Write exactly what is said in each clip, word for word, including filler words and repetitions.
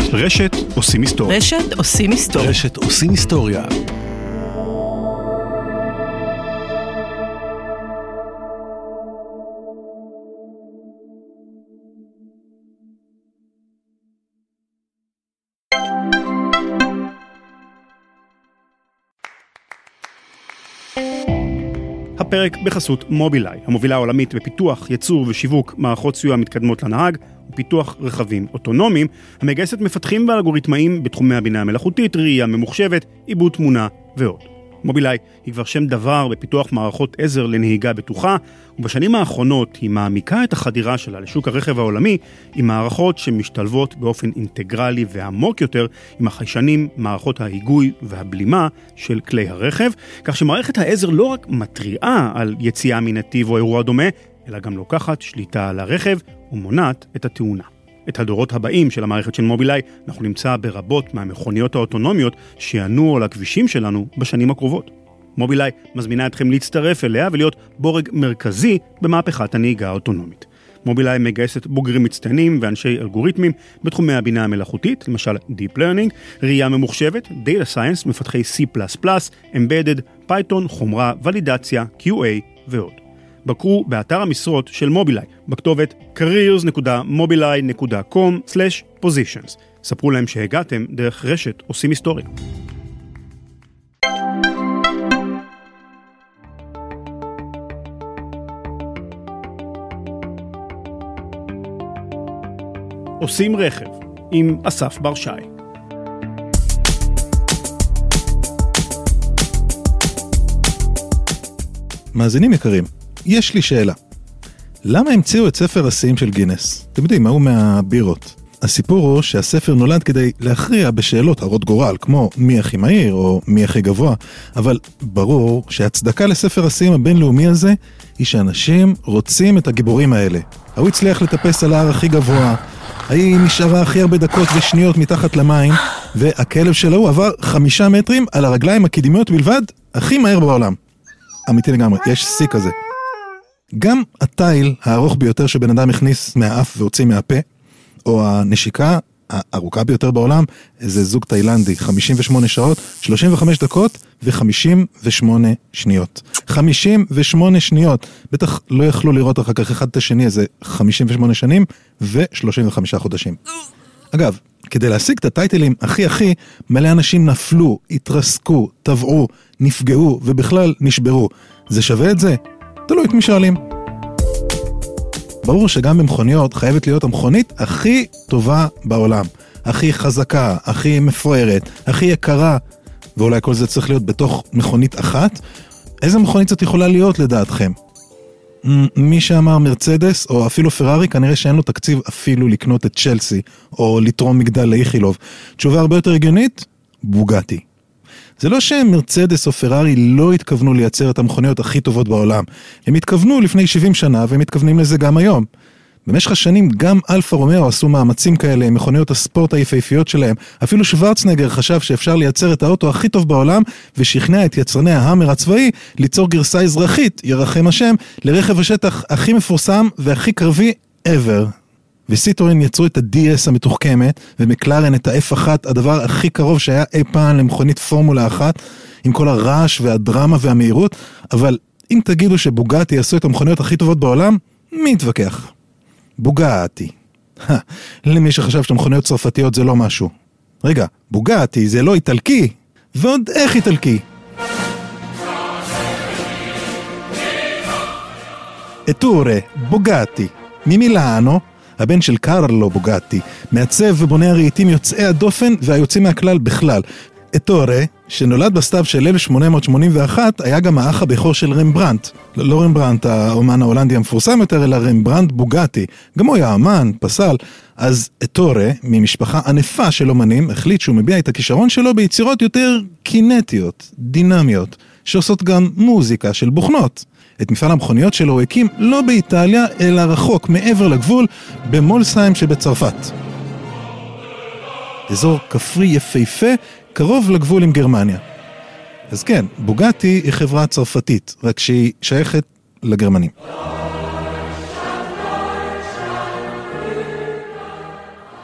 רשת עושים היסטוריה. רשת עושים היסטוריה. רשת עושים היסטוריה. הפרק בחסות מובילאיי, המובילה העולמית בפיתוח, ייצור ושיווק מערכות סיוע מתקדמות לנהג ופיתוח רכבים אוטונומיים, המגייסת מפתחים ואלגוריתמאים בתחומי הבינה המלאכותית, ראייה ממוחשבת, עיבוד תמונה ועוד. מובילאיי היא כבר שם דבר בפיתוח מערכות עזר לנהיגה בטוחה, ובשנים האחרונות היא מעמיקה את החדירה שלה לשוק הרכב העולמי עם מערכות שמשתלבות באופן אינטגרלי ועמוק יותר עם החיישנים, מערכות ההיגוי והבלימה של כלי הרכב, כך שמערכת העזר לא רק מטריעה על יציאה מנתיב או אירוע דומה, אלא גם לוקחת שליטה על הרכב ומונעת את התאונה. את הדורות הבאים של המערכת של מובילאיי אנחנו נמצא ברבות מהמכוניות האוטונומיות שיענו על הכבישים שלנו בשנים הקרובות. מובילאיי מזמינה אתכם להצטרף אליה ולהיות בורג מרכזי במהפכת הנהיגה האוטונומית. מובילאיי מגייסת בוגרים מצטיינים ואנשי אלגוריתמים בתחומי הבינה המלאכותית, למשל Deep Learning, ראייה ממוחשבת, Data Science, מפתחי C פלוס פלוס, Embedded, Python, חומרה, ולידציה, Q A ועוד. בקרו באתר המשרות של מובילאיי, בכתובת careers דוט מובילאיי דוט קום סלש פוזישנס. ספרו להם שהגעתם דרך רשת עושים היסטוריה. עושים רכב עם אסף ברשי. מאזינים יקרים, יש לי שאלה. למה המציאו את ספר השיאים של גינס? אתם יודעים, מהו מהבירות? הסיפור הוא שהספר נולד כדי להכריע בשאלות הרות גורל, כמו מי הכי מהיר או מי הכי גבוה, אבל ברור שההצדקה לספר השיאים הבינלאומי הזה היא שאנשים רוצים את הגיבורים האלה. הוא הצליח לטפס על ההר הכי גבוה, היא נשארה הכי הרבה דקות ושניות מתחת למים, והכלב שלו עבר חמישה מטרים על הרגליים הקדמיות בלבד, הכי מהר בעולם. אמיתי לגמרי, יש שיא כזה. גם התיל הארוך ביותר שבן אדם הכניס מהאף והוציא מהפה, או הנשיקה הארוכה ביותר בעולם, זה זוג תאילנדי, חמישים ושמונה שעות, שלושים וחמש דקות ו-חמישים ושמונה שניות. חמישים ושמונה שניות. בטח לא יכלו לראות אחר כך אחד את השני, איזה חמישים ושמונה שנים ו-שלושים וחמישה חודשים. אגב, כדי להשיג את הטייטלים הכי הכי, מלא אנשים נפלו, התרסקו, טבעו, נפגעו ובכלל נשברו. זה שווה את זה? תלוי את מי שואלים. ברור שגם במכוניות חייבת להיות המכונית הכי טובה בעולם. הכי חזקה, הכי מפוארת, הכי יקרה. ואולי כל זה צריך להיות בתוך מכונית אחת. איזה מכונית זאת יכולה להיות לדעתכם? מי שאמר מרצדס או אפילו פרארי, כנראה שאין לו תקציב אפילו לקנות את צ'לסי או לתרום מגדל לאיכילוב. תשובה הרבה יותר הגיונית? בוגאטי. זה לא שהם מרצדס או פרארי לא התכוונו לייצר את המכוניות הכי טובות בעולם. הם התכוונו לפני שבעים שנה והם מתכוונים לזה גם היום. במשך השנים גם אלפה רומאו עשו מאמצים כאלה עם מכוניות הספורט היפהפיות שלהם. אפילו שוורצנגר חשב שאפשר לייצר את האוטו הכי טוב בעולם ושכנע את יצרני ההאמר הצבאי ליצור גרסה אזרחית, ירחם השם, לרכב השטח הכי מפורסם והכי קרבי ever. וסיטרואן יצרו את ה-די אס המתוחכמת, ומקלרן את ה-אף אחת, הדבר הכי קרוב שהיה אי פעם למכונית פורמולה אחת, עם כל הרעש והדרמה והמהירות, אבל אם תגידו שבוגאטי עשו את המכוניות הכי טובות בעולם, מי יתווכח? בוגאטי. למי שחשב שהמכוניות צרפתיות זה לא משהו. רגע, בוגאטי זה לא איטלקי, ועוד איך איטלקי? אטורה, בוגאטי, ממילאנו, הבן של קרלו בוגאטי, מעצב ובונה הרהיטים יוצאי הדופן והיוצאים מהכלל בכלל. אטורה, שנולד בסתיו של אלף שמונה מאות שמונים ואחת, היה גם האח הבכור של רמברנט. לא רמברנט, האומן ההולנדי המפורסם יותר, אלא רמברנט בוגאטי. גם הוא היה אמן, פסל. אז אטורה, ממשפחה ענפה של אומנים, החליט שהוא מביע את הכישרון שלו ביצירות יותר קינטיות, דינמיות, שעושות גם מוזיקה של בוכנות. את מפעל המכוניות שלו הוא הקים לא באיטליה, אלא רחוק מעבר לגבול, במולסהיים שבצרפת. אזור כפרי יפהפה, קרוב לגבול עם גרמניה. אז כן, בוגאטי היא חברה צרפתית, רק שהיא שייכת לגרמנים.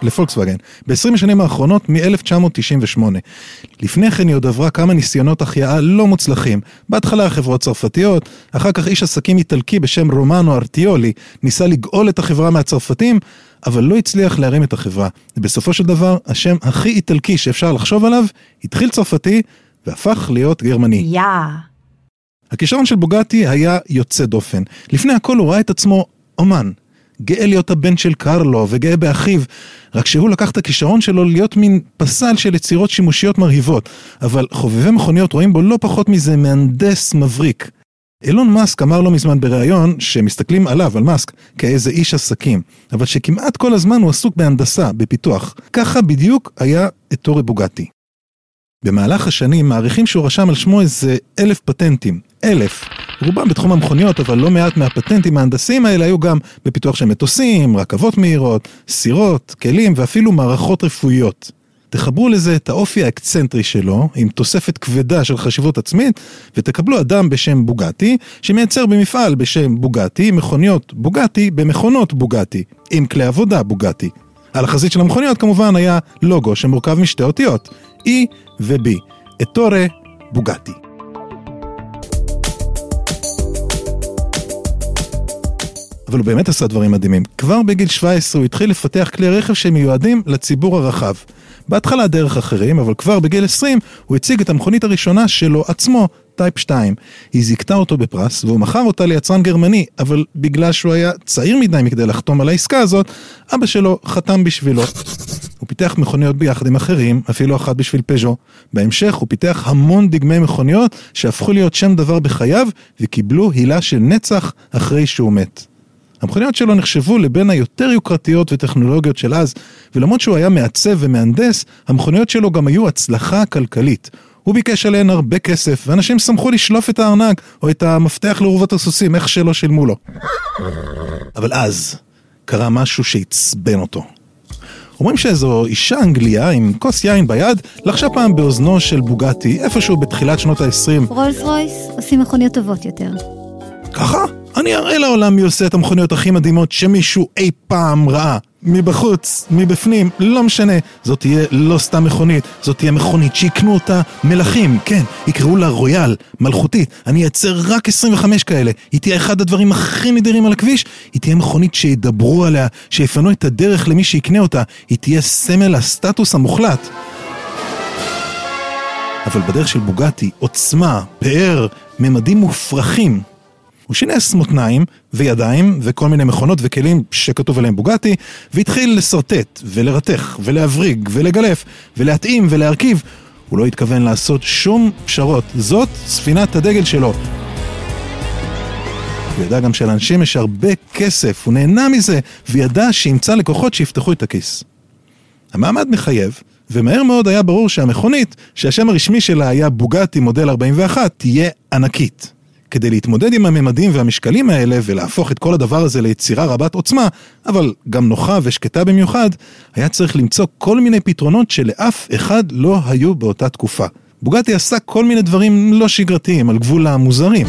לפולקסווגן, ב-עשרים השנים האחרונות מ-אלף תשע מאות תשעים ושמונה. לפני כן היא עוד עברה כמה ניסיונות החייאה לא מוצלחים. בהתחלה חברות צרפתיות, אחר כך איש עסקים איטלקי בשם רומנו ארטיולי, ניסה לגאול את החברה מהצרפתים, אבל לא הצליח להרים את החברה. בסופו של דבר, השם הכי איטלקי שאפשר לחשוב עליו, התחיל צרפתי והפך להיות גרמני. יא. הכישרון של בוגטי היה יוצא דופן. לפני הכל הוא ראה את עצמו אומן. גאה להיות הבן של קרלו וגאה באחיו, רק שהוא לקח את הכישרון שלו להיות מין פסל של יצירות שימושיות מרהיבות, אבל חובבי מכוניות רואים בו לא פחות מזה מהנדס מבריק. אילון מאסק אמר לו מזמן בריאיון שמסתכלים עליו, על מאסק, כאיזה איש עסקים, אבל שכמעט כל הזמן הוא עסוק בהנדסה, בפיתוח. ככה בדיוק היה אתורי בוגטי. במהלך השנים מעריכים שהוא רשם על שמו איזה אלף פטנטים, אלף. רובם בתחום המכוניות, אבל לא מעט מהפטנטים ההנדסיים האלה היו גם בפיתוח של מטוסים, רכבות מהירות, סירות, כלים ואפילו מערכות רפואיות. תחברו לזה את האופי האקצנטרי שלו, עם תוספת כבדה של חשיבות עצמית, ותקבלו אדם בשם בוגטי, שמייצר במפעל בשם בוגטי, מכוניות בוגטי במכונות בוגטי, עם כלי עבודה בוגטי. על החזית של המכוניות כמובן היה לוגו שמורכב משתי אותיות, E ו-B, אתורי בוגטי. אבל הוא באמת עשה דברים מדהימים. כבר בגיל שבע עשרה הוא התחיל לפתח כלי רכב שמיועדים לציבור הרחב. בהתחלה דרך אחרים, אבל כבר בגיל עשרים הוא הציג את המכונית הראשונה שלו עצמו, טייפ שתיים. היא זיכתה אותו בפרס, והוא מכר אותה ליצרן גרמני, אבל בגלל שהוא היה צעיר מדי מכדי לחתום על העסקה הזאת, אבא שלו חתם בשבילו. הוא פיתח מכוניות ביחד עם אחרים, אפילו אחת בשביל פז'ו. בהמשך הוא פיתח המון דגמי מכוניות שהפכו להיות שם דבר בחייו, וקיבלו הילה של נצח אחרי שהוא מת. המכוניות שלו נחשבו לבין היותר יוקרתיות וטכנולוגיות של אז, ולמרות שהוא היה מעצב ומהנדס, המכוניות שלו גם היו הצלחה כלכלית. הוא ביקש עליהן הרבה כסף, ואנשים שמחו לשלוף את הארנק, או את המפתח לרובות הסוסים, איך שלא שילמו לו. אבל אז קרה משהו שהצבן אותו. אומרים שאיזו אישה אנגליה עם כוס יין ביד, לחשה פעם באוזנו של בוגטי, איפשהו בתחילת שנות ה-עשרים. רולס רויס עושים מכוניות טובות יותר. ככה? אני אראה לעולם מי עושה את המכוניות הכי מדהימות שמישהו אי פעם ראה. מבחוץ, מבפנים, לא משנה. זאת תהיה לא סתם מכונית, זאת תהיה מכונית שיקנו אותה מלכים, כן, יקראו לה רויאל, מלכותית. אני אייצר רק עשרים וחמש כאלה. היא תהיה אחד הדברים הכי נדירים על הכביש. היא תהיה מכונית שידברו עליה, שיפנו את הדרך למי שיקנה אותה. היא תהיה סמל הסטטוס המוחלט. אבל בדרך של בוגטי, עוצמה, פאר, ממדים מופרכים. הוא שינס מותניים וידיים וכל מיני מכונות וכלים שכתוב עליהם בוגטי, והתחיל לסרטט ולרתך ולהבריג ולגלף ולהתאים ולהרכיב. הוא לא התכוון לעשות שום פשרות. זאת ספינת הדגל שלו. הוא ידע גם שלאנשים יש הרבה כסף, הוא נהנה מזה, וידע שימצא לקוחות שיפתחו את הכיס. המעמד מחייב, ומהר מאוד היה ברור שהמכונית, שהשם הרשמי שלה היה בוגטי מודל ארבעים ואחת, תהיה ענקית. כדי להתמודד עם הממדים והמשקלים האלה ולהפוך את כל הדבר הזה ליצירה רבת עוצמה, אבל גם נוחה ושקטה במיוחד, היה צריך למצוא כל מיני פתרונות שלאף אחד לא היו באותה תקופה. בוגטי עשה כל מיני דברים לא שגרתיים, על גבול המוזרים.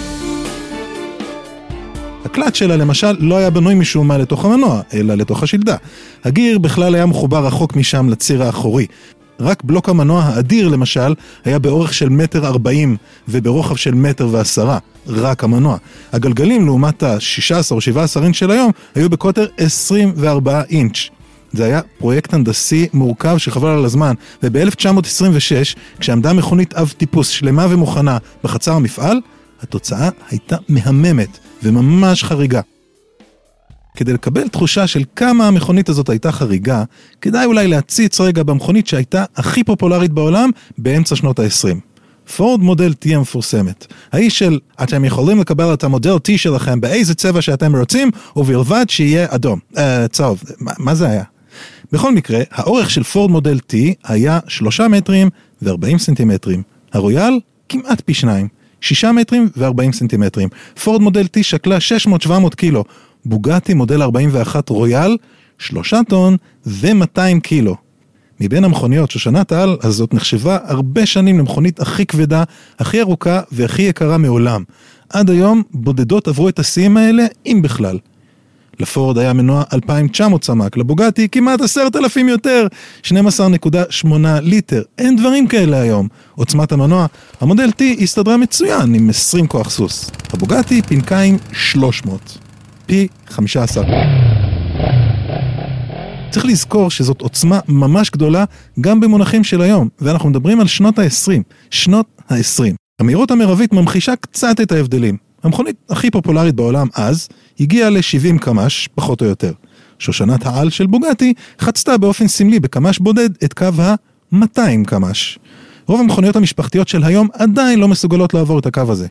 הקלט שלה למשל לא היה בנוי משום מה לתוך המנוע, אלא לתוך השלדה. הגיר בכלל היה מחובר רחוק משם לציר האחורי. רק בלוק המנוע האדיר למשל היה באורך של מטר ארבעים וברוחב של מטר ועשרה, רק המנוע. הגלגלים לעומת ה-שישה עשר או שבעה עשר אינץ' של היום היו בקוטר עשרים וארבעה אינץ'. זה היה פרויקט הנדסי מורכב שחבל על הזמן, וב-אלף תשע מאות עשרים ושש כשעמדה מכונית אב טיפוס שלמה ומוכנה בחצר המפעל, התוצאה הייתה מהממת וממש חריגה. כדי לקבל תחושה של כמה המכונית הזאת הייתה חריגה, כדאי אולי להציץ רגע במכונית שהייתה הכי פופולרית בעולם באמצע שנות ה-עשרים. פורד מודל T המפורסמת. האיש של, אתם יכולים לקבל את המודל T שלכם באיזה צבע שאתם רוצים, ובלבד שיהיה אדום, אה, צהוב. מה, מה זה היה? בכל מקרה, האורך של פורד מודל T היה שלושה מטרים וארבעים סנטימטרים. הרויאל כמעט פי שניים, שישה מטרים וארבעים סנטימטרים. פורד מודל T שקלה שש מאות שבע מאות קילו. בוגטי מודל ארבעים ואחת רויאל, שלושה טון ו-מאתיים קילו. מבין המכוניות שושנת העל הזאת נחשבה הרבה שנים למכונית הכי כבדה, הכי ארוכה והכי יקרה מעולם. עד היום בודדות עברו את השיאים האלה, אם בכלל. לפורד היה מנוע אלפיים ותשע מאות סמ"ק, לבוגטי כמעט עשרת אלפים יותר, שנים עשר נקודה שמונה ליטר. אין דברים כאלה היום. עוצמת המנוע, המודל T הסתדרה מצוין עם עשרים כוח סוס. הבוגטי פינקה עם שלוש מאות, פי חמישה עשר. צריך לזכור שזאת עוצמה ממש גדולה גם במונחים של היום, ואנחנו מדברים על שנות ה-עשרים, שנות ה-עשרים. המהירות המרבית ממחישה קצת את ההבדלים. המכונית הכי פופולרית בעולם אז הגיעה ל-שבעים קמ"ש, פחות או יותר. שושנת העל של בוגטי חצתה באופן סמלי בקמ"ש בודד את קו ה-מאתיים קמ"ש. רוב המכוניות המשפחתיות של היום עדיין לא מסוגלות לעבור את הקו הזה.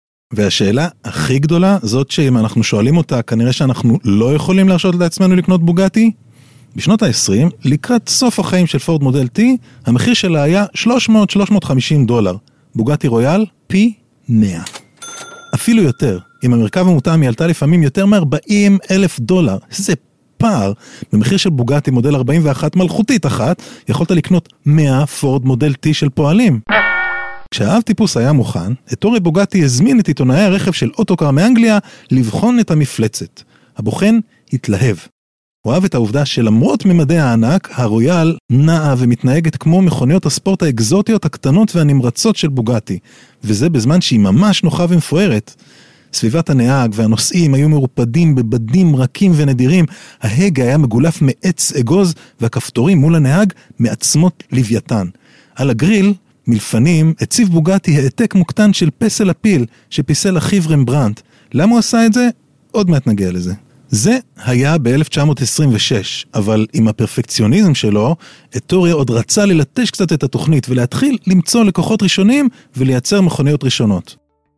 והשאלה הכי גדולה, זאת שאם אנחנו שואלים אותה, כנראה שאנחנו לא יכולים להרשות לעצמנו לקנות בוגטי. בשנות ה-עשרים, לקראת סוף החיים של פורד מודל T, המחיר שלה היה שלוש מאות עד שלוש מאות וחמישים דולר. בוגטי רויאל, פי מאה. אפילו יותר. אם המרכב המותאם היא עלתה לפעמים יותר מ-ארבעים אלף דולר. איזה פער. במחיר של בוגטי מודל ארבעים ואחת מלכותית אחת, יכולת לקנות מאה פורד מודל T של פועלים. כשהאב טיפוס היה מוכן, אתורי בוגטי הזמין את עיתונאי הרכב של אוטוקר מאנגליה לבחון את המפלצת. הבוחן התלהב. הוא אהב את העובדה שלמרות ממדי הענק, הרויאל נעה ומתנהגת כמו מכוניות הספורט האקזוטיות הקטנות והנמרצות של בוגטי, וזה בזמן שהיא ממש נוחה ומפוארת. סביבת הנהג והנוסעים היו מרופדים בבדים רכים ונדירים, ההגה היה מגולף מעץ אגוז, והכפתורים מול הנהג מעצמות לוויתן. על הגריל, מלפנים, הציב בוגטי העתק מוקטן של פסל הפיל שפיסל אחיו רמברנט. למה הוא עשה את זה? עוד מעט נגיע לזה. זה היה ב-אלף תשע מאות עשרים ושש, אבל עם הפרפקציוניזם שלו, אתורי עוד רצה ללטש קצת את התוכנית ולהתחיל למצוא לקוחות ראשונים ולייצר מכוניות ראשונות.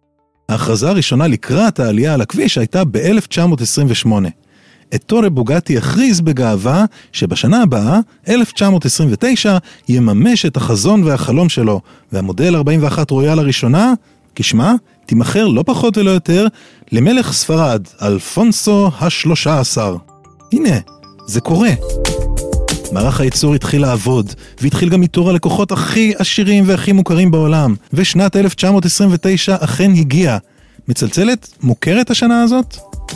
ההכרזה הראשונה לקראת העלייה על הכביש הייתה ב-אלף תשע מאות עשרים ושמונה. אתורי בוגטי הכריז בגאווה שבשנה הבאה, אלף תשע מאות עשרים ותשע, יממש את החזון והחלום שלו, והמודל ארבעים ואחת רויאל הראשונה, כשמה, תימכר לא פחות ולא יותר למלך ספרד, אלפונסו השלושה עשר. הנה, זה קורה. מערך הייצור התחיל לעבוד, והתחיל גם מתור הלקוחות הכי עשירים והכי מוכרים בעולם, ושנת אלף תשע מאות עשרים ותשע אכן הגיעה. מצלצלת? מוכרת השנה הזאת?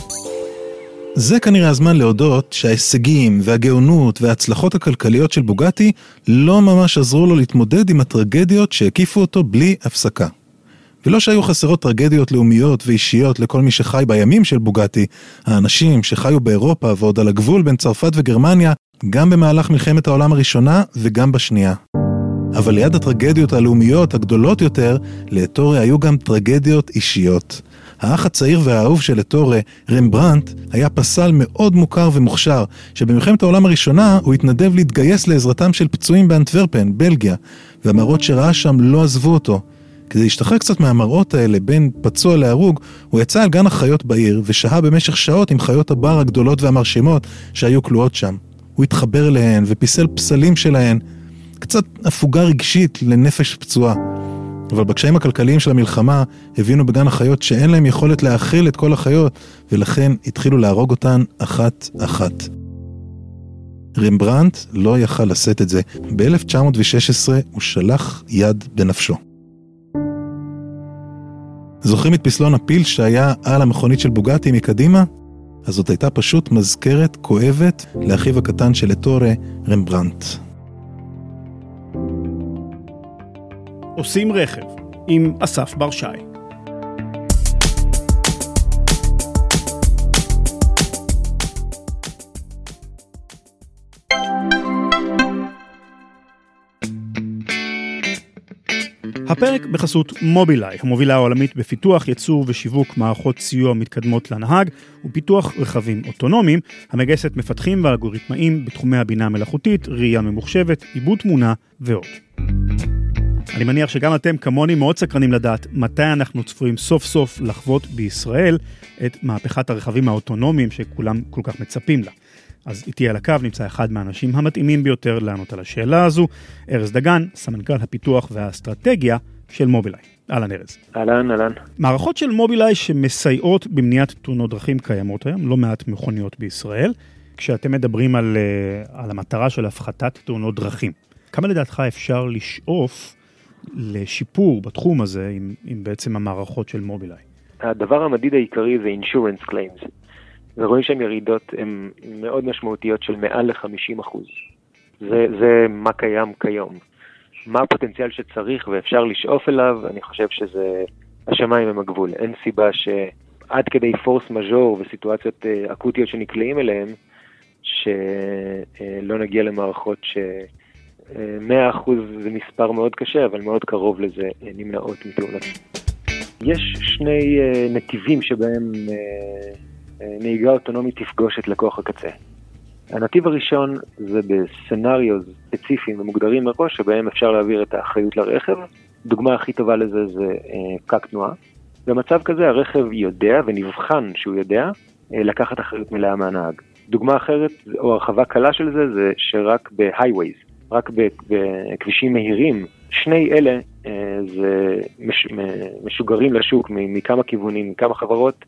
זה כנראה הזמן להודות שההישגים והגאונות וההצלחות הכלכליות של בוגטי לא ממש עזרו לו להתמודד עם הטרגדיות שהקיפו אותו בלי הפסקה. ולא שהיו חסרות טרגדיות לאומיות ואישיות לכל מי שחי בימים של בוגטי, האנשים שחיו באירופה ועוד על הגבול בין צרפת וגרמניה, גם במהלך מלחמת העולם הראשונה וגם בשנייה. אבל ליד הטרגדיות הלאומיות הגדולות יותר, לאתורי היו גם טרגדיות אישיות. האח הצעיר והאהוב של אתורי, רמברנט, היה פסל מאוד מוכר ומוכשר, שבמלחמת העולם הראשונה הוא התנדב להתגייס לעזרתם של פצועים באנטוורפן, בלגיה, והמראות שראה שם לא עזבו אותו. כדי להשתחרר קצת מהמראות האלה בין פצוע להרוג, הוא יצא על גן החיות בעיר ושהה במשך שעות עם חיות הבר הגדולות והמרשימות שהיו כלואות שם. הוא התחבר להן ופיסל פסלים שלהן, קצת הפוגה רגשית לנפש פצועה. אבל בקשיים הכלכליים של המלחמה הבינו בגן החיות שאין להם יכולת להאכיל את כל החיות, ולכן התחילו להרוג אותן אחת אחת. רמברנט לא יכל לשאת את זה. ב-אלף תשע מאות ושש עשרה הוא שלח יד בנפשו. זוכרים את פסלון הפיל שהיה על המכונית של בוגטי מקדימה? אז זאת הייתה פשוט מזכרת כואבת לאחיו הקטן של אתורי, רמברנט. עושים רכב עם אסף ברשי. הפרק בחסות מובילאיי, המובילה העולמית בפיתוח, ייצור ושיווק מערכות סיוע מתקדמות לנהג ופיתוח רכבים אוטונומיים, המגייסת מפתחים ואלגוריתמאים בתחומי הבינה המלאכותית, ראייה ממוחשבת, עיבוד תמונה ועוד. אני מניח שגם אתם כמוני מאוד סקרנים לדעת מתי אנחנו צפויים סוף סוף לחוות בישראל את מהפכת הרכבים האוטונומיים שכולם כל כך מצפים לה. אז איתי על הקו נמצא אחד מהאנשים המתאימים ביותר לענות על השאלה הזו, ארז דגן, סמנכ"ל הפיתוח והאסטרטגיה של מובילאיי. אהלן ארז. אהלן, אהלן. מערכות של מובילאיי שמסייעות במניעת תאונות דרכים קיימות היום, לא מעט מכוניות בישראל, כשאתם מדברים על, על המטרה של הפחתת תאונות דרכים. כמה לדעתך אפשר לשאוף לשיפור בתחום הזה עם, עם בעצם המערכות של מובילאיי? הדבר המדיד העיקרי זה insurance claims. ורואים שהן ירידות הן מאוד משמעותיות של מעל ל-חמישים אחוז. זה, זה מה קיים כיום. מה הפוטנציאל שצריך ואפשר לשאוף אליו, אני חושב שזה השמיים הם הגבול. אין סיבה שעד כדי פורס מז'ור וסיטואציות אקוטיות שנקלעים אליהם, שלא נגיע למערכות ש-מאה אחוז זה מספר מאוד קשה, אבל מאוד קרוב לזה נמנעות מתאונות. יש שני נתיבים שבהם נהיגה אוטונומית תפגוש את לקוח הקצה. הנתיב הראשון זה בסצנריוז ספציפיים ומוגדרים מראש, שבהם אפשר להעביר את האחריות לרכב. דוגמה הכי טובה לזה זה פקק תנועה. במצב כזה הרכב יודע ונבחן שהוא יודע לקחת אחריות מלאה מהנהג. דוגמה אחרת, או הרחבה קלה של זה, זה שרק בהייווייז, רק בכבישים מהירים, שני אלה זה מש, משוגרים לשוק מכמה כיוונים, מכמה חברות,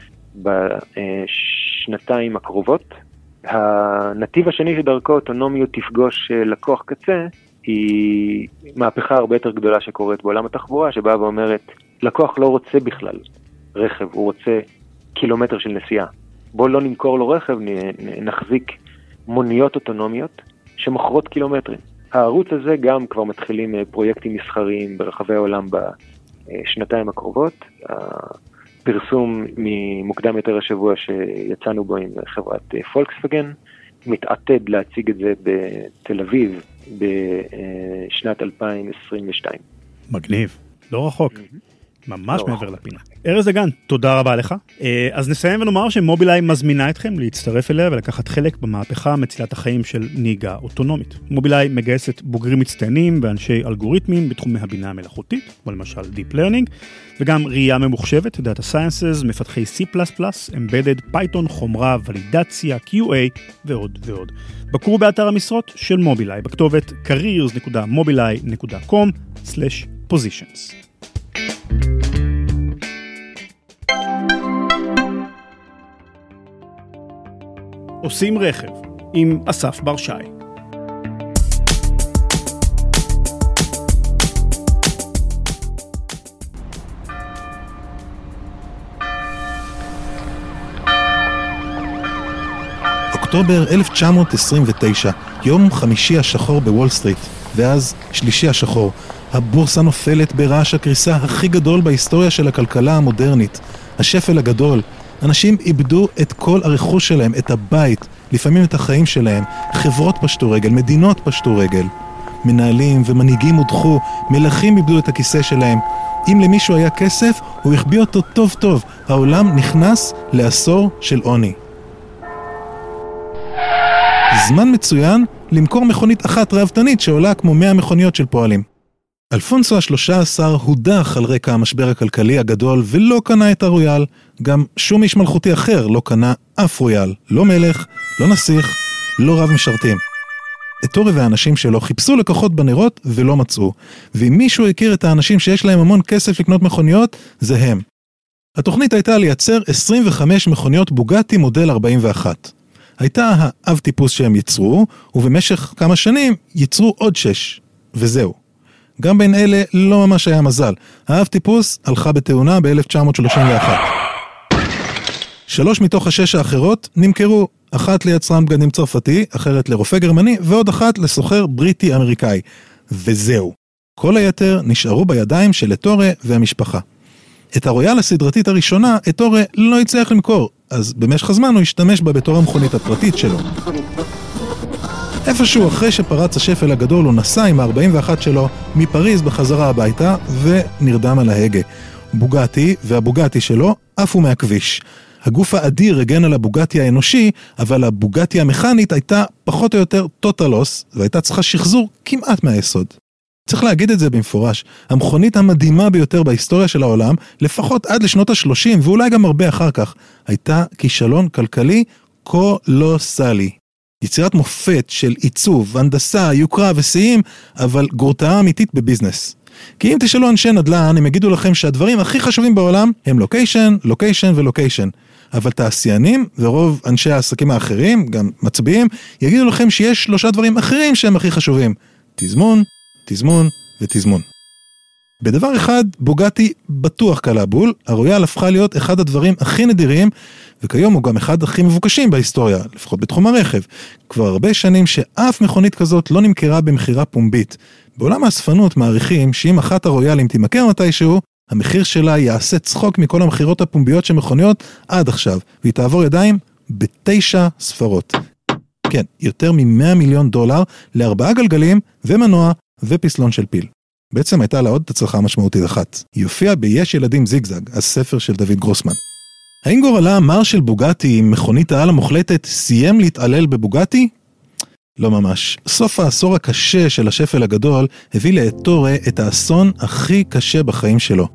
בשנתיים הקרובות. הנתיב השני שדרכו אוטונומיות תפגוש לקוח קצה, היא מהפכה הרבה יותר גדולה שקורית בעולם התחבורה, שבאה ואומרת, לקוח לא רוצה בכלל רכב, הוא רוצה קילומטר של נסיעה. בוא לא נמכור לו רכב, נחזיק מוניות אוטונומיות שמוכרות קילומטרים. הערוץ הזה גם כבר מתחילים פרויקטים מסחריים ברחבי העולם בשנתיים הקרובות. הפרסום ממוקדם יותר השבוע שיצאנו בו עם חברת פולקסווגן, מתעתד להציג את זה בתל אביב בשנת אלפיים עשרים ושתיים. מגניב, לא רחוק. ממש מעבר לפינה. ארז דגן, תודה רבה לך. אז נסיים ונאמר שמובילאיי מזמינה אתכם להצטרף אליה ולקחת חלק במהפכה מצילת החיים של נהיגה אוטונומית. מובילאיי מגייסת בוגרים מצטיינים ואנשי אלגוריתמים בתחומי הבינה המלאכותית, כמו למשל Deep Learning, וגם ראייה ממוחשבת, Data Sciences, מפתחי C פלוס פלוס, Embedded, Python, חומרה, ולידציה, קיו איי ועוד ועוד. בקרו באתר המשרות של מובילאיי בכתובת careers dot mobileye dot com slash positions. עושים רכב עם אסף ברשי. אוקטובר אלף תשע מאות עשרים ותשע, יום חמישי השחור בוול סטריט, ואז שלישי השחור. הבורסה נופלת ברעש הקריסה הכי גדול בהיסטוריה של הכלכלה המודרנית. השפל הגדול. אנשים איבדו את כל הרכוש שלהם, את הבית, לפעמים את החיים שלהם. חברות פשטו רגל, מדינות פשטו רגל. מנהלים ומנהיגים הודחו, מלכים איבדו את הכיסא שלהם. אם למישהו היה כסף, הוא החביא אותו טוב טוב. העולם נכנס לעשור של עוני. זמן מצוין למכור מכונית אחת רעבתנית שעולה כמו מאה מכוניות של פועלים. אלפונסו ה-שלוש עשרה הודח על רקע המשבר הכלכלי הגדול ולא קנה את הרויאל. גם שום איש מלכותי אחר לא קנה אף רויאל. לא מלך, לא נסיך, לא רב משרתים. אתורי והאנשים שלו חיפשו לקוחות בנרות ולא מצאו. ואם מישהו הכיר את האנשים שיש להם המון כסף לקנות מכוניות, זה הם. התוכנית הייתה לייצר עשרים וחמש מכוניות בוגטי מודל ארבעים ואחת. הייתה האב טיפוס שהם ייצרו, ובמשך כמה שנים ייצרו עוד שש, וזהו. גם בין אלה לא ממש היה מזל. האב טיפוס הלכה בתאונה ב-אלף תשע מאות שלושים ואחת. שלוש מתוך השש האחרות נמכרו, אחת ליצרן בגדים צרפתי, אחרת לרופא גרמני, ועוד אחת לסוחר בריטי אמריקאי. וזהו. כל היתר נשארו בידיים של אתורי והמשפחה. את הרויאל הסדרתית הראשונה, אתורי לא הצליח למכור, אז במשך הזמן הוא השתמש בה בתור המכונית הפרטית שלו. איפשהו אחרי שפרץ השפל הגדול הוא נסע עם ה-ארבעים ואחת שלו מפריז בחזרה הביתה ונרדם על ההגה. בוגטי והבוגטי שלו עפו מהכביש. הגוף האדיר הגן על הבוגטי האנושי, אבל הבוגטי המכנית הייתה פחות או יותר טוטלוס והייתה צריכה שחזור כמעט מהיסוד. צריך להגיד את זה במפורש, המכונית המדהימה ביותר בהיסטוריה של העולם, לפחות עד לשנות ה-שלושים ואולי גם הרבה אחר כך, הייתה כישלון כלכלי קולוסלי. יצירת מופת של עיצוב, הנדסה, יוקרה ושיאים, אבל גורטה אמיתית בביזנס. כי אם תשאלו אנשי נדל"ן, הם יגידו לכם שהדברים הכי חשובים בעולם הם לוקיישן, לוקיישן ולוקיישן. אבל תעשיינים ורוב אנשי העסקים האחרים, גם מצביעים, יגידו לכם שיש שלושה דברים אחרים שהם הכי חשובים. תזמון, תזמון ותזמון. בדבר אחד, בוגטי בטוח קלה בול, הרויאל הפכה להיות אחד הדברים הכי נדירים, וכיום הוא גם אחד הכי מבוקשים בהיסטוריה, לפחות בתחום הרכב. כבר הרבה שנים שאף מכונית כזאת לא נמכרה במחירה פומבית. בעולם האספנות מעריכים שאם אחת הרויאלים תימכר מתישהו, המחיר שלה יעשה צחוק מכל המחירות הפומביות של מכוניות עד עכשיו, והיא תעבור ידיים בתשע ספרות. כן, יותר מ-מאה מיליון דולר לארבעה גלגלים ומנוע ופסלון של פיל. בעצם הייתה לה עוד הצלחה משמעותית אחת. היא הופיעה ביש ילדים זיגזג, הספר של דוד גרוסמן. האם גורלה המר של בוגטי עם מכונית העל המוחלטת סיים להתעלל בבוגטי? לא ממש. סוף העשור הקשה של השפל הגדול הביא לאטורה את האסון הכי קשה בחיים שלו.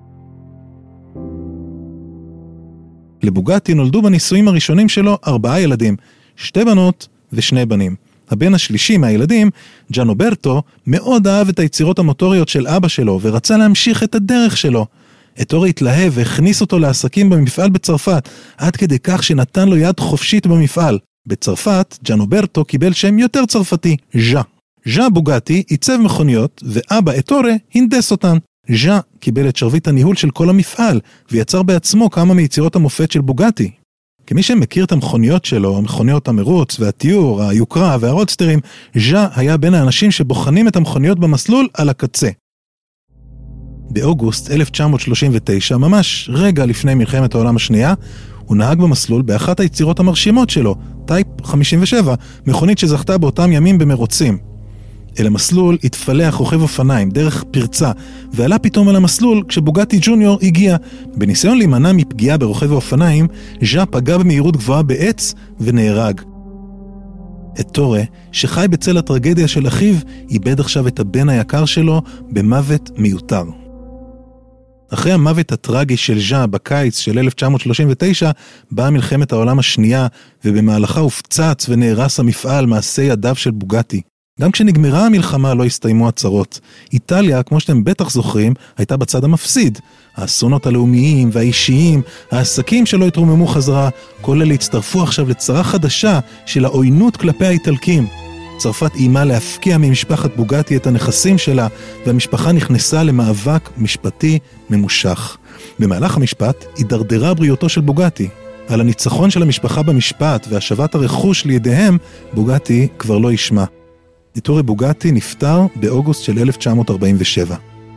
לבוגטי נולדו בניסויים הראשונים שלו ארבעה ילדים, שתי בנות ושני בנים. הבן השלישי מהילדים, ג'אנוברטו, מאוד אהב את היצירות המוטוריות של אבא שלו ורצה להמשיך את הדרך שלו. אטורה התלהב והכניס אותו לעסקים במפעל בצרפת, עד כדי כך שנתן לו יד חופשית במפעל. בצרפת, ג'אנוברטו קיבל שם יותר צרפתי, ז'ה. ז'ה בוגטי עיצב מכוניות, ואבא אטורה הנדס אותן. ז'ה קיבל את שרביט הניהול של כל המפעל, ויצר בעצמו כמה מיצירות המופת של בוגטי. כמי שמכיר את המכוניות שלו, המכוניות המרוץ והתיאור, היוקרה והרודסטרים, ז'ה היה בין האנשים שבוחנים את המכוניות במסלול על הקצה. באוגוסט אלף תשע מאות שלושים ותשע, ממש רגע לפני מלחמת העולם השנייה, הוא נהג במסלול באחת היצירות המרשימות שלו, טייפ חמישים ושבע, מכונית שזכתה באותם ימים במרוצים. אל המסלול התפלח רוכב אופניים דרך פרצה, ועלה פתאום על המסלול כשבוגטי ג'וניור הגיע. בניסיון להימנע מפגיעה ברוכב האופניים, ז'ה פגע במהירות גבוהה בעץ ונהרג. אטורה, שחי בצל הטרגדיה של אחיו, איבד עכשיו את הבן היקר שלו במוות מיותר. אחרי המוות הטרגי של ז'ה בקיץ של אלף תשע מאות שלושים ותשע, באה מלחמת העולם השנייה, ובמהלכה הופצץ ונהרס המפעל מעשי ידיו של בוגטי. גם כשנגמרה המלחמה לא הסתיימו הצרות. איטליה, כמו שאתם בטח זוכרים, הייתה בצד המפסיד. האסונות הלאומיים והאישיים, העסקים שלא התרוממו חזרה, כל אלה הצטרפו עכשיו לצרה חדשה של העוינות כלפי האיטלקים. צרפת אימה להפקיע ממשפחת בוגטי את הנכסים שלה, והמשפחה נכנסה למאבק משפטי ממושך. במהלך המשפט הידרדרה בריאותו של בוגטי. על הניצחון של המשפחה במשפט והשבת הרכוש לידיהם, בוגטי כבר לא ישמע. אטורה בוגטי נפטר באוגוסט של אלף תשע מאות ארבעים ושבע.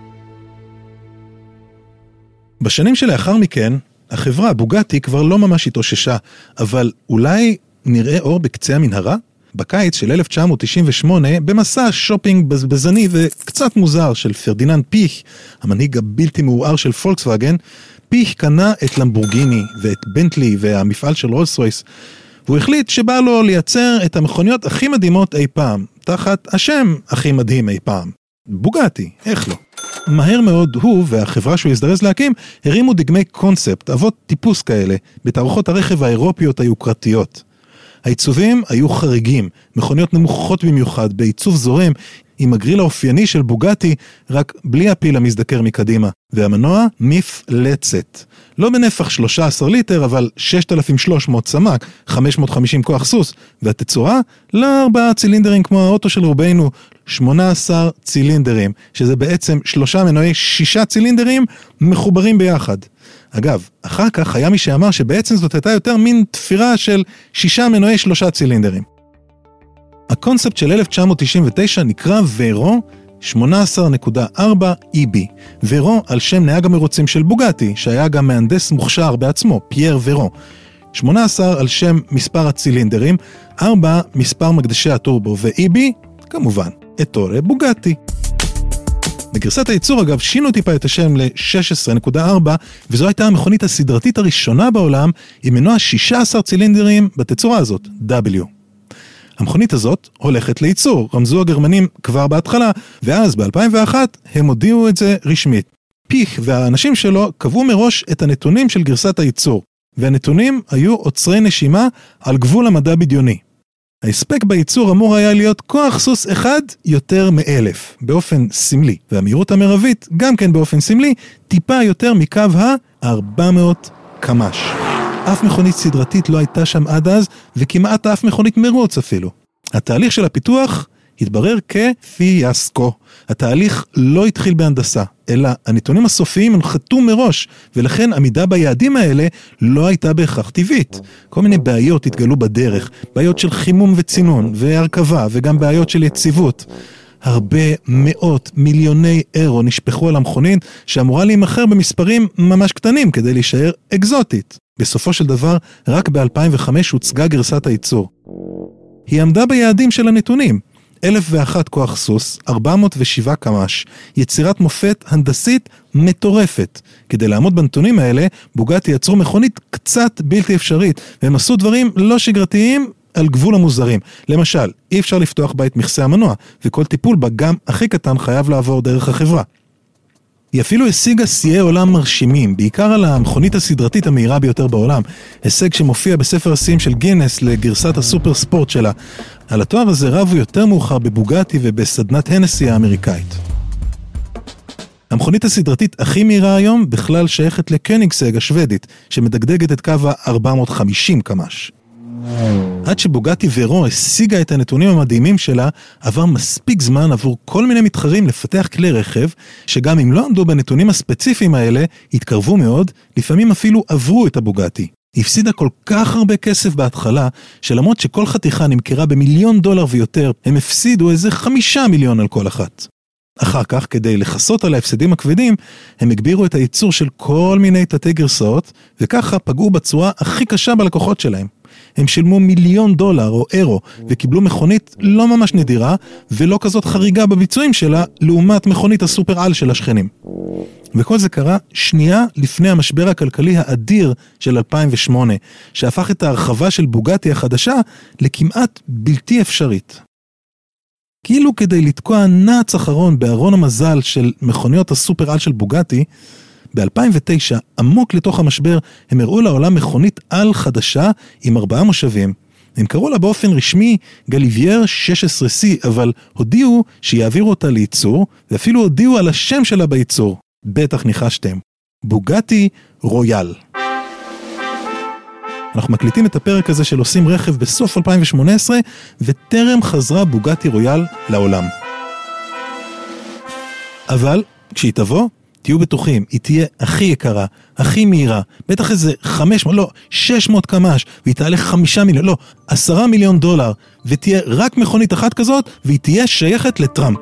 בשנים שלאחר מכן, החברה בוגטי כבר לא ממש התאוששה, אבל אולי נראה אור בקצה המנהרה? בקיץ של אלף תשע מאות תשעים ושמונה, במסע שופינג בזבזני וקצת מוזר של פרדיננד פיך, המנהיג הבלתי מעורער של פולקסווגן, פיך קנה את למבורגיני ואת בנטלי והמפעל של רולס רויס, והוא החליט שבא לו לייצר את המכוניות הכי מדהימות אי פעם, תחת השם הכי מדהים אי פעם. בוגטי, איך לא? מהר מאוד הוא והחברה שהוא הזדרז להקים, הרימו דגמי קונספט, אבות טיפוס כאלה, בתערוכות הרכב האירופיות היוקרתיות. העיצובים היו חריגים, מכוניות נמוכות במיוחד, בעיצוב זורם, עם הגריל האופייני של בוגטי, רק בלי הפיל המזדקר מקדימה, והמנוע מפלצת. לא בנפח שלושה עשר ליטר, אבל שישת אלפים ושלוש מאות סמ"ק, חמש מאות וחמישים כוח סוס, והתצורה לארבעה צילינדרים כמו האוטו של רובנו, שמונה עשר צילינדרים, שזה בעצם שלושה מנועי שישה צילינדרים מחוברים ביחד. אגב, אחר כך היה מי שאמר שבעצם זאת הייתה יותר מין תפירה של שישה מנועי שלושה צילינדרים. הקונספט של אלף תשע מאות תשעים ותשע נקרא ורו שמונה עשרה נקודה ארבע אי בי. ורו על שם נהג המרוצים של בוגטי, שהיה גם מהנדס מוכשר בעצמו, פייר ורו. שמונה עשרה על שם מספר הצילינדרים, ארבע מספר מקדשי הטורבו, ו-אי בי, כמובן, אטורה בוגטי. בגרסת הייצור אגב שינו טיפה את השם ל-שש עשרה נקודה ארבע, וזו הייתה המכונית הסדרתית הראשונה בעולם עם מנוע שישה עשר צילינדרים בתצורה הזאת, W. המכונית הזאת הולכת לייצור, רמזו הגרמנים כבר בהתחלה, ואז ב-אלפיים ואחת הם הודיעו את זה רשמית. פיך והאנשים שלו קבעו מראש את הנתונים של גרסת הייצור, והנתונים היו עוצרי נשימה על גבול המדע בדיוני. ההספק בייצור אמור היה להיות כוח סוס אחד יותר מאלף, באופן סמלי, והמהירות המרבית, גם כן באופן סמלי, טיפה יותר מקו ה-ארבע מאות קמ"ש. אף מכונית סדרתית לא הייתה שם עד אז, וכמעט אף מכונית מרוץ אפילו. התהליך של הפיתוח התברר כפיאסקו. התהליך לא התחיל בהנדסה, אלא הנתונים הסופיים הנחתו מראש, ולכן עמידה ביעדים האלה לא הייתה בהכרח טבעית. כל מיני בעיות התגלו בדרך, בעיות של חימום וצינון והרכבה, וגם בעיות של יציבות. הרבה מאות מיליוני אירו נשפכו על המכונית, שאמורה להימכר במספרים ממש קטנים כדי להישאר אקזוטית. בסופו של דבר, רק ב-אלפיים וחמש הוצגה גרסת הייצור. היא עמדה ביעדים של הנתונים. אלף ואחת כוח סוס, ארבע מאות ושבע קמ"ש, יצירת מופת הנדסית מטורפת. כדי לעמוד בנתונים האלה, בוגאטי יצרו מכונית קצת בלתי אפשרית, והם עשו דברים לא שגרתיים על גבול המוזרים. למשל, אי אפשר לפתוח בית מכסה המנוע, וכל טיפול בה גם הכי קטן חייב לעבור דרך החברה. היא אפילו השיגה שיאי עולם מרשימים, בעיקר על המכונית הסדרתית המהירה ביותר בעולם, הישג שמופיע בספר השיאים של גינס לגרסת הסופר ספורט שלה. על התואר הזה רבו יותר מאוחר בבוגאטי ובסדנת הנסי האמריקאית. המכונית הסדרתית הכי מהירה היום בכלל שייכת לקניגסג השוודית, שמדגדגת את קו ה-ארבע מאות וחמישים קמ"ש. עד שבוגאטי ורו השיגה את הנתונים המדהימים שלה, עבר מספיק זמן עבור כל מיני מתחרים לפתח כלי רכב, שגם אם לא עמדו בנתונים הספציפיים האלה, התקרבו מאוד, לפעמים אפילו עברו את הבוגאטי. היא הפסידה כל כך הרבה כסף בהתחלה, שלמרות שכל חתיכה נמכרה במיליון דולר ויותר, הם הפסידו איזה חמישה מיליון על כל אחת. אחר כך, כדי לחסות על ההפסדים הכבדים, הם הגבירו את הייצור של כל מיני תתי גרסאות, וככה פגעו בצורה הכי קשה בלקוחות שלהם. הם שילמו מיליון דולר או אירו, וקיבלו מכונית לא ממש נדירה, ולא כזאת חריגה בביצועים שלה, לעומת מכונית הסופר על של השכנים. וכל זה קרה שנייה לפני המשבר הכלכלי האדיר של אלפיים ושמונה, שהפך את ההרחבה של בוגאטי החדשה לכמעט בלתי אפשרית. כאילו כדי לתקוע נעץ אחרון בארון המזל של מכוניות הסופר על של בוגאטי, ב-אלפיים ותשע, עמוק לתוך המשבר, הם הראו לעולם מכונית על חדשה עם ארבעה מושבים. הם קראו לה באופן רשמי גליבייר שש עשרה סי, אבל הודיעו שיעבירו אותה לייצור, ואפילו הודיעו על השם שלה בייצור. בטח ניחשתם. בוגאטי רויאל. אנחנו מקליטים את הפרק הזה של עושים רכב בסוף אלפיים ושמונה עשרה, וטרם חזרה בוגאטי רויאל לעולם. אבל כשהיא תבוא, תהיו בטוחים, היא תהיה הכי יקרה, הכי מהירה, בטח איזה חמש מאות, לא, שש מאות קמ"ש, והיא תעלה חמישה מיליון, לא, עשרה מיליון דולר, ותהיה רק מכונית אחת כזאת, והיא תהיה שייכת לטראמפ.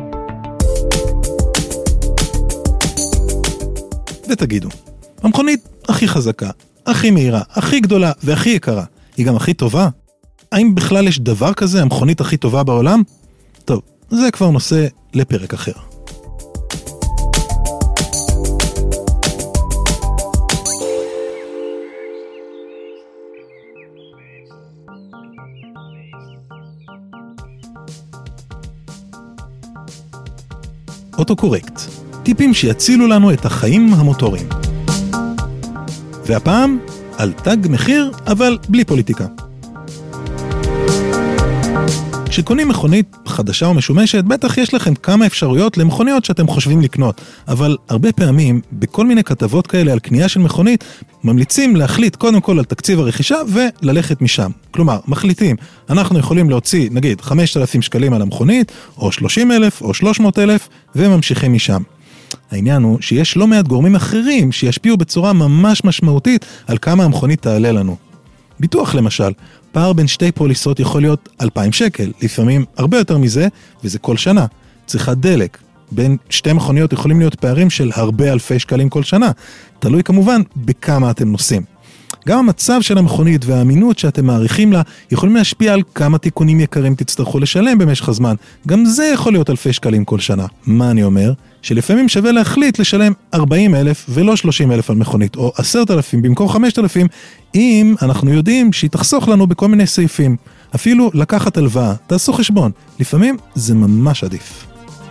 ותגידו, המכונית הכי חזקה, הכי מהירה, הכי גדולה והכי יקרה, היא גם הכי טובה? האם בכלל יש דבר כזה, המכונית הכי טובה בעולם? טוב, זה כבר נושא לפרק אחר. אוטוקורקט, טיפים שיצילו לנו את החיים המוטוריים. והפעם, על תג מחיר, אבל בלי פוליטיקה. כשקונים מכונית חדשה או משומשת, בטח יש לכם כמה אפשרויות למכוניות שאתם חושבים לקנות, אבל הרבה פעמים, בכל מיני כתבות כאלה על קנייה של מכונית, ממליצים להחליט קודם כל על תקציב הרכישה וללכת משם. כלומר, מחליטים, אנחנו יכולים להוציא, נגיד, חמשת אלפים שקלים על המכונית, או שלושים אלף, או שלוש מאות אלף, וממשיכים משם. העניין הוא שיש לא מעט גורמים אחרים שישפיעו בצורה ממש משמעותית על כמה המכונית תעלה לנו. ביטוח למשל, פער בין שתי פוליסות יכול להיות אלפיים שקל, לפעמים הרבה יותר מזה, וזה כל שנה. צריכת דלק, בין שתי מכוניות יכולים להיות פערים של הרבה אלפי שקלים כל שנה, תלוי כמובן בכמה אתם נוסעים. גם המצב של המכונית והאמינות שאתם מעריכים לה יכולים להשפיע על כמה תיקונים יקרים תצטרכו לשלם במשך הזמן. גם זה יכול להיות אלפי שקלים כל שנה. מה אני אומר? שלפעמים שווה להחליט לשלם ארבעים אלף ולא שלושים אלף על מכונית, או עשרת אלפים במקום חמשת אלפים, אם אנחנו יודעים שהיא תחסוך לנו בכל מיני סעיפים. אפילו לקחת הלוואה, תעשו חשבון. לפעמים זה ממש עדיף.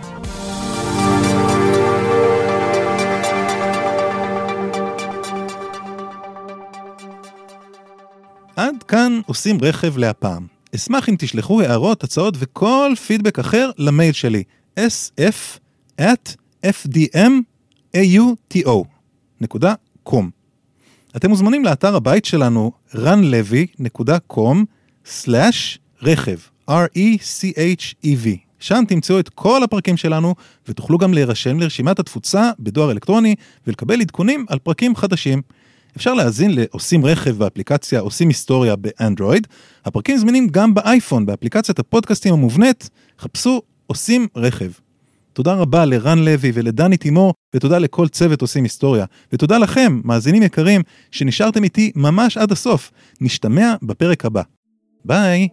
עד כאן עושים רכב להפעם. אשמח אם תשלחו הערות, הצעות וכל פידבק אחר למייל שלי, אס אף את אף די אם אוטו נקודה קום. אתם מוזמנים לאתר הבית שלנו רן לוי נקודה קום סלאש רכב, אר אי סי אייץ' אי וי. שם תמצאו את כל הפרקים שלנו, ותוכלו גם להירשם לרשימת התפוצה בדואר אלקטרוני, ולקבל עדכונים על פרקים חדשים. אפשר להאזין לעושים רכב באפליקציה עושים היסטוריה באנדרואיד. הפרקים זמינים גם באייפון, באפליקציית הפודקאסטים המובנית. חפשו עושים רכב. תודה רבה לרן לוי ולדני תימור, ותודה לכל צוות עושים היסטוריה. ותודה לכם, מאזינים יקרים, שנשארתם איתי ממש עד הסוף. נשתמע בפרק הבא. ביי!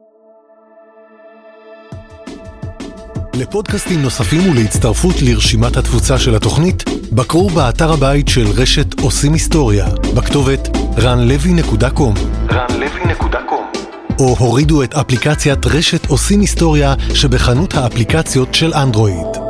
לפודקאסטים נוספים ולהצטרפות לרשימת התפוצה של התוכנית, בקרו באתר הבית של רשת עושים היסטוריה, בכתובת רן לוי נקודה קום רן לוי נקודה קום או הורידו את אפליקציית רשת עושים היסטוריה שבחנות האפליקציות של אנדרואיד.